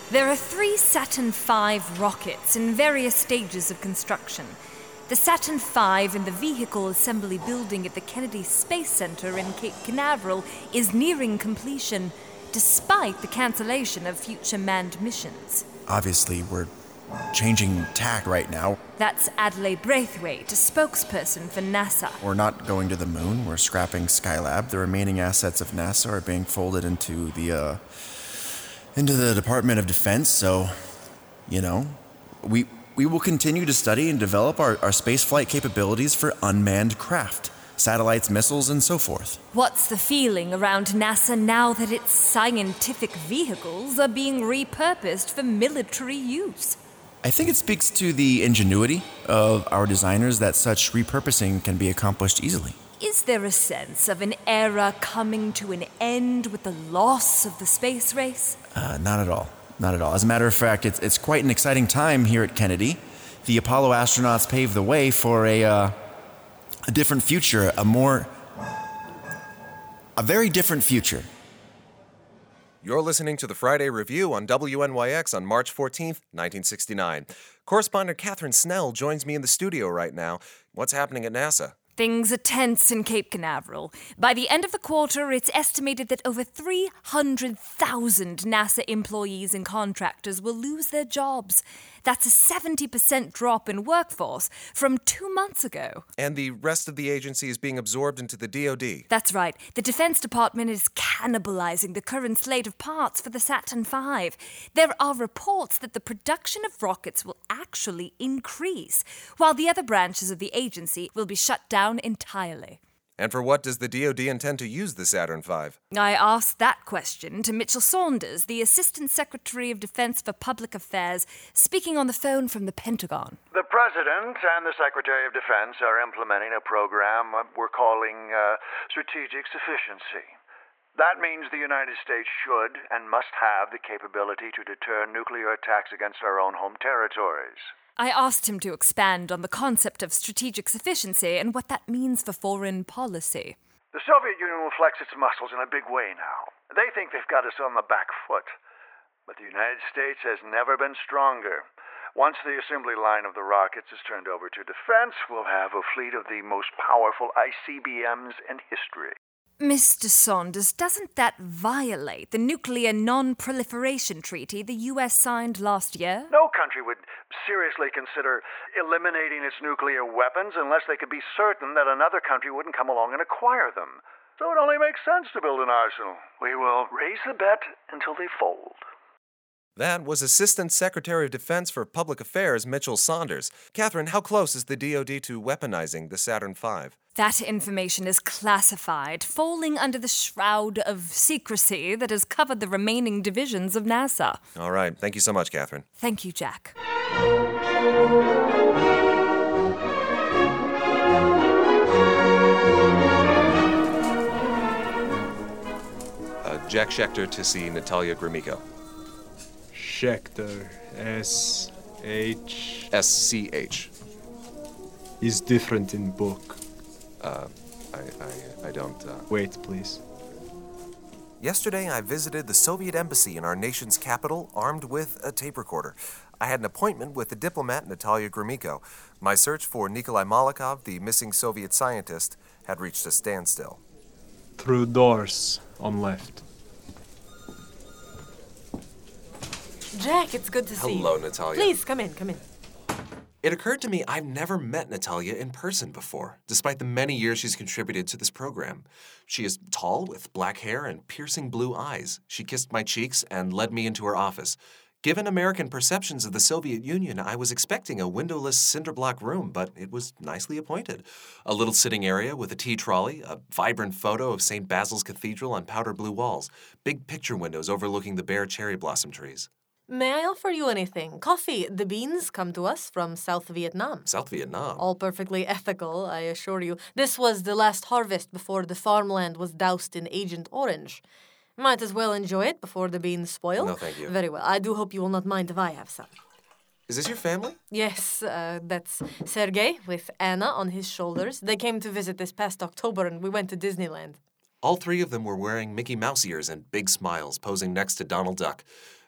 There are 3 Saturn V rockets in various stages of construction. The Saturn V in the Vehicle Assembly Building at the Kennedy Space Center in Cape Canaveral is nearing completion, despite the cancellation of future manned missions. Obviously, we're changing tack right now. That's Adelaide Braithwaite, a spokesperson for NASA. We're not going to the moon. We're scrapping Skylab. The remaining assets of NASA are being folded into the Department of Defense. So, we will continue to study and develop our spaceflight capabilities for unmanned craft, satellites, missiles, and so forth. What's the feeling around NASA now that its scientific vehicles are being repurposed for military use? I think it speaks to the ingenuity of our designers that such repurposing can be accomplished easily. Is there a sense of an era coming to an end with the loss of the space race? Not at all. Not at all. As a matter of fact, it's quite an exciting time here at Kennedy. The Apollo astronauts paved the way for a different future, a very different future. You're listening to the Friday Review on WNYX on March 14th, 1969. Correspondent Catherine Snell joins me in the studio right now. What's happening at NASA? Things are tense in Cape Canaveral. By the end of the quarter, it's estimated that over 300,000 NASA employees and contractors will lose their jobs. That's a 70% drop in workforce from 2 months ago. And the rest of the agency is being absorbed into the DoD. That's right. The Defense Department is cannibalizing the current slate of parts for the Saturn V. There are reports that the production of rockets will actually increase, while the other branches of the agency will be shut down entirely. And for what does the DoD intend to use the Saturn V? I asked that question to Mitchell Saunders, the Assistant Secretary of Defense for Public Affairs, speaking on the phone from the Pentagon. The President and the Secretary of Defense are implementing a program we're calling strategic sufficiency. That means the United States should and must have the capability to deter nuclear attacks against our own home territories. I asked him to expand on the concept of strategic sufficiency and what that means for foreign policy. The Soviet Union will flex its muscles in a big way now. They think they've got us on the back foot. But the United States has never been stronger. Once the assembly line of the rockets is turned over to defense, we'll have a fleet of the most powerful ICBMs in history. Mr. Saunders, doesn't that violate the Nuclear Non-Proliferation Treaty the U.S. signed last year? No country would seriously consider eliminating its nuclear weapons unless they could be certain that another country wouldn't come along and acquire them. So it only makes sense to build an arsenal. We will raise the bet until they fold. That was Assistant Secretary of Defense for Public Affairs Mitchell Saunders. Catherine, how close is the DoD to weaponizing the Saturn V? That information is classified, falling under the shroud of secrecy that has covered the remaining divisions of NASA. All right. Thank you so much, Catherine. Thank you, Jack. Jack Schechter to see Natalia Gromyko. Schechter, S-H... S-C-H. Is different in book. I don't... Wait, please. Yesterday, I visited the Soviet embassy in our nation's capital, armed with a tape recorder. I had an appointment with the diplomat Natalia Gromyko. My search for Nikolai Malakov, the missing Soviet scientist, had reached a standstill. Through doors on left. Jack, it's good to see you. Hello, Natalia. Please, come in. It occurred to me I've never met Natalia in person before, despite the many years she's contributed to this program. She is tall, with black hair and piercing blue eyes. She kissed my cheeks and led me into her office. Given American perceptions of the Soviet Union, I was expecting a windowless cinder-block room, but it was nicely appointed. A little sitting area with a tea trolley, a vibrant photo of St. Basil's Cathedral on powder blue walls, big picture windows overlooking the bare cherry blossom trees. May I offer you anything? Coffee. The beans come to us from South Vietnam. South Vietnam? All perfectly ethical, I assure you. This was the last harvest before the farmland was doused in Agent Orange. Might as well enjoy it before the beans spoil. No, thank you. Very well. I do hope you will not mind if I have some. Is this your family? Yes, that's Sergei with Anna on his shoulders. They came to visit this past October and we went to Disneyland. All three of them were wearing Mickey Mouse ears and big smiles, posing next to Donald Duck.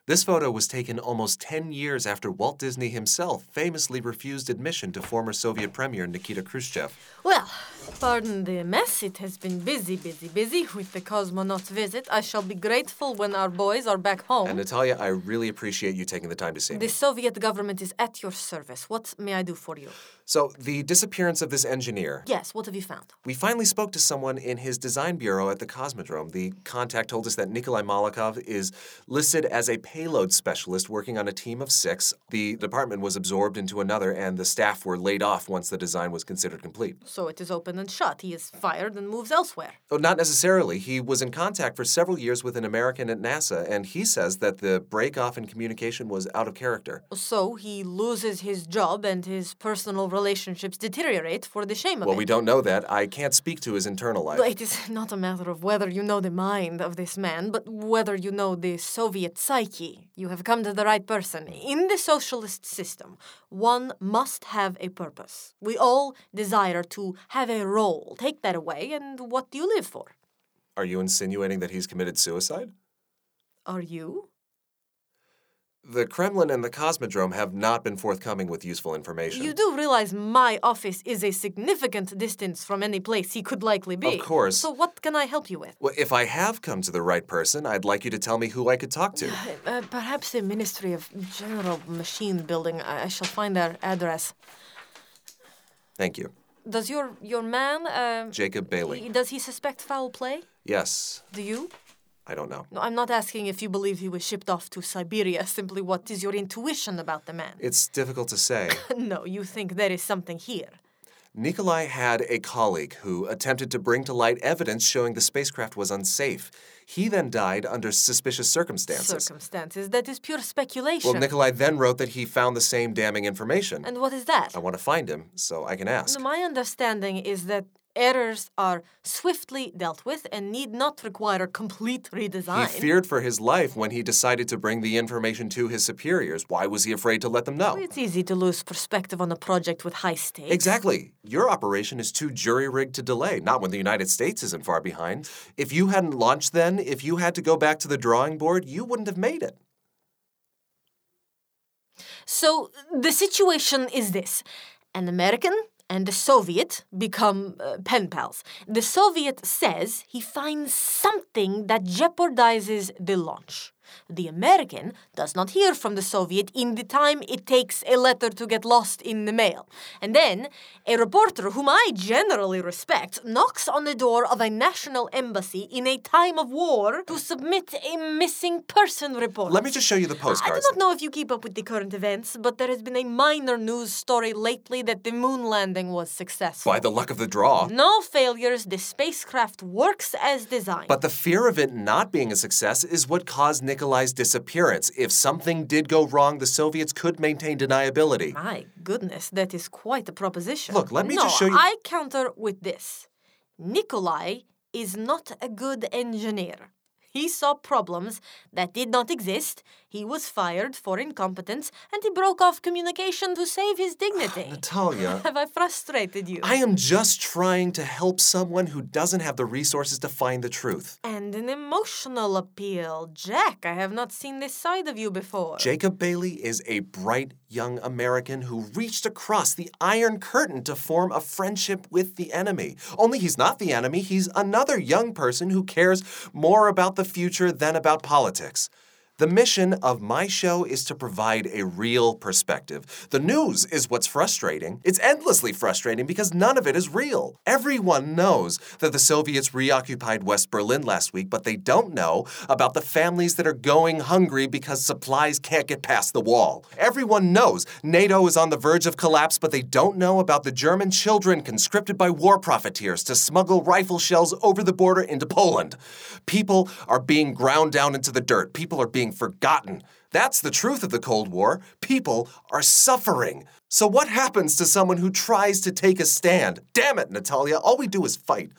This photo was taken almost 10 years after Walt Disney himself famously refused admission to former Soviet Premier Nikita Khrushchev. Well, pardon the mess. It has been busy with the cosmonauts' visit. I shall be grateful when our boys are back home. And Natalia, I really appreciate you taking the time to see me. The Soviet government is at your service. What may I do for you? So, the disappearance of this engineer. Yes, what have you found? We finally spoke to someone in his design bureau at the Cosmodrome. The contact told us that Nikolai Malakov is listed as a payload specialist working on a team of 6. The department was absorbed into another, and the staff were laid off once the design was considered complete. So it is open and shut. He is fired and moves elsewhere. Oh, not necessarily. He was in contact for several years with an American at NASA, and he says that the break-off in communication was out of character. So he loses his job and his personal relationships deteriorate for the shame of Well, it. we don't know that. I can't speak to his internal life. It is not a matter of whether you know the mind of this man, but whether you know the Soviet psyche. You have come to the right person. In the socialist system, one must have a purpose. We all desire to have a role. Take that away, and what do you live for? Are you insinuating that he's committed suicide? Are you? The Kremlin and the Cosmodrome have not been forthcoming with useful information. You do realize my office is a significant distance from any place he could likely be. Of course. So what can I help you with? Well, if I have come to the right person, I'd like you to tell me who I could talk to. Perhaps the Ministry of General Machine Building. I shall find their address. Thank you. Does your man, Jacob Bailey. does he suspect foul play? Yes. Do you? I don't know. No, I'm not asking if you believe he was shipped off to Siberia. Simply, what is your intuition about the man? It's difficult to say. No, you think there is something here. Nikolai had a colleague who attempted to bring to light evidence showing the spacecraft was unsafe. He then died under suspicious circumstances. Circumstances? That is pure speculation. Well, Nikolai then wrote that he found the same damning information. And what is that? I want to find him, so I can ask. My understanding is that errors are swiftly dealt with and need not require complete redesign. He feared for his life when he decided to bring the information to his superiors. Why was he afraid to let them know? It's easy to lose perspective on a project with high stakes. Exactly. Your operation is too jury-rigged to delay, not when the United States isn't far behind. If you hadn't launched then, if you had to go back to the drawing board, you wouldn't have made it. So the situation is this. An American and the Soviet become pen pals. The Soviet says he finds something that jeopardizes the launch. The American does not hear from the Soviet in the time it takes a letter to get lost in the mail. And then a reporter, whom I generally respect, knocks on the door of a national embassy in a time of war to submit a missing person report. Let me just show you the I postcards. do not know if you keep up with the current events, but there has been a minor news story lately that the moon landing was successful. By the luck of the draw. No failures, the spacecraft works as designed. But the fear of it not being a success is what caused Nikolai's disappearance. If something did go wrong, the Soviets could maintain deniability. My goodness, that is quite a proposition. Look, let me just show you- I counter with this. Nikolai is not a good engineer. He saw problems that did not exist, he was fired for incompetence, and he broke off communication to save his dignity. Natalia, Have I frustrated you? I am just trying to help someone who doesn't have the resources to find the truth. And an emotional appeal. Jack, I have not seen this side of you before. Jacob Bailey is a bright young American who reached across the Iron Curtain to form a friendship with the enemy. Only he's not the enemy, he's another young person who cares more about the future than about politics. The mission of my show is to provide a real perspective. The news is what's frustrating. It's endlessly frustrating because none of it is real. Everyone knows that the Soviets reoccupied West Berlin last week, but they don't know about the families that are going hungry because supplies can't get past the wall. Everyone knows NATO is on the verge of collapse, but they don't know about the German children conscripted by war profiteers to smuggle rifle shells over the border into Poland. People are being ground down into the dirt. People are being forgotten. That's the truth of the Cold War. People are suffering. So what happens to someone who tries to take a stand? Damn it, Natalia, all we do is fight.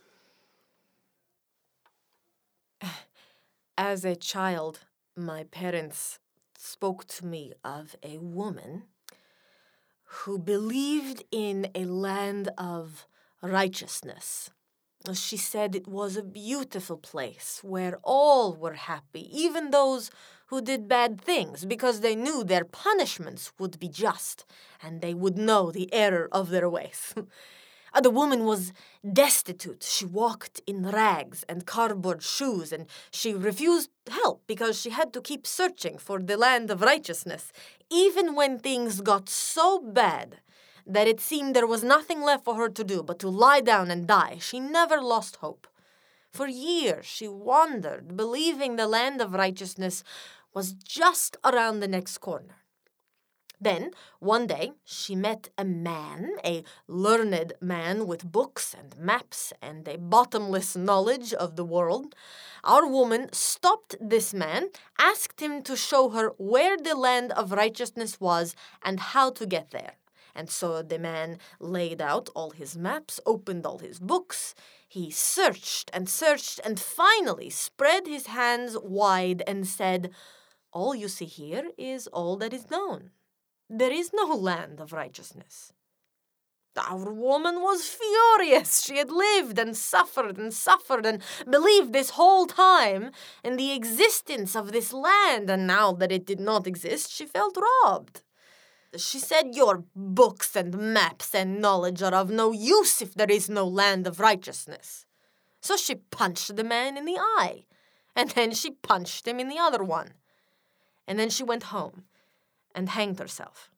As a child, my parents spoke to me of a woman who believed in a land of righteousness. She said it was a beautiful place where all were happy, even those who did bad things because they knew their punishments would be just and they would know the error of their ways. The woman was destitute. She walked in rags and cardboard shoes, and she refused help because she had to keep searching for the land of righteousness, even when things got so bad that it seemed there was nothing left for her to do but to lie down and die. She never lost hope. For years, she wandered, believing the land of righteousness was just around the next corner. Then, one day, she met a man, a learned man with books and maps and a bottomless knowledge of the world. Our woman stopped this man, asked him to show her where the land of righteousness was and how to get there. And so the man laid out all his maps, opened all his books. He searched and finally spread his hands wide and said, "All you see here is all that is known. There is no land of righteousness." Our woman was furious. She had lived and suffered and believed this whole time in the existence of this land, and now that it did not exist, she felt robbed. She said, "Your books and maps and knowledge are of no use if there is no land of righteousness." So she punched the man in the eye, and then she punched him in the other one. And then she went home and hanged herself.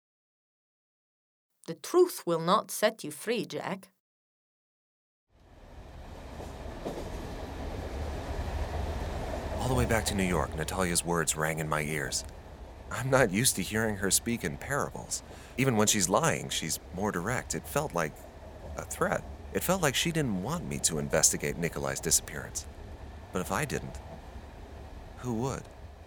The truth will not set you free, Jack. All the way back to New York, Natalia's words rang in my ears. I'm not used to hearing her speak in parables. Even when she's lying, she's more direct. It felt like a threat. It felt like she didn't want me to investigate Nikolai's disappearance. But if I didn't, who would?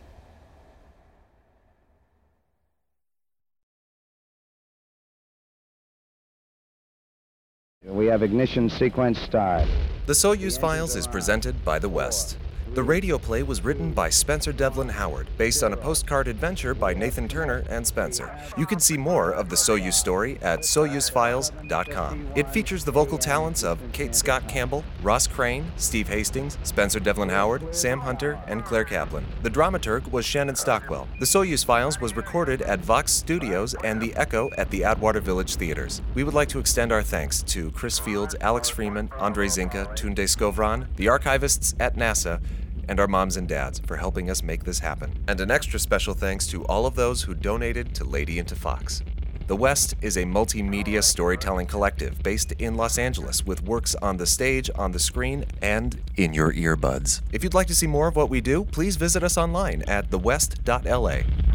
We have ignition sequence start. The Soyuz Files is presented by The West. The radio play was written by Spencer Devlin Howard, based on a postcard adventure by Nathan Turner and Spencer. You can see more of the Soyuz story at SoyuzFiles.com. It features the vocal talents of Kate Scott Campbell, Ross Crane, Steve Hastings, Spencer Devlin Howard, Sam Hunter, and Claire Kaplan. The dramaturg was Shannon Stockwell. The Soyuz Files was recorded at Vox Studios and The Echo at the Atwater Village Theaters. We would like to extend our thanks to Chris Fields, Alex Freeman, Andre Zinka, Tunde Skovron, the archivists at NASA, and our moms and dads for helping us make this happen. And an extra special thanks to all of those who donated to Lady into Fox. The West is a multimedia storytelling collective based in Los Angeles with works on the stage, on the screen, and in your earbuds. If you'd like to see more of what we do, please visit us online at thewest.la.